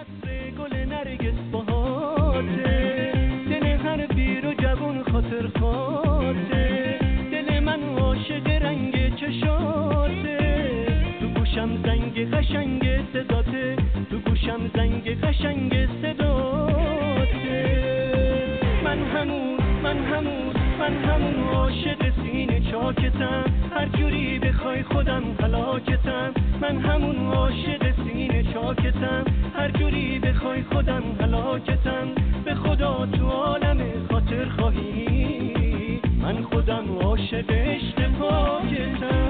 عطر گل نرگس بهاته، دل هر پیر و جوون خاطر خاطره، دل من عاشق رنگ چشاته، تو گوشم زنگ قشنگ صداته، تو گوشم زنگ قشنگ صداته. من همون عاشق سینه چاکتم، هر جوری بخوای خودم هلاکتم. من همون عاشق سینه چاکتم، هر جوری بخوای خودم هلاکتم. به خدا تو عالم خاطر خواهی، من خودم عاشق عشق پاکتم.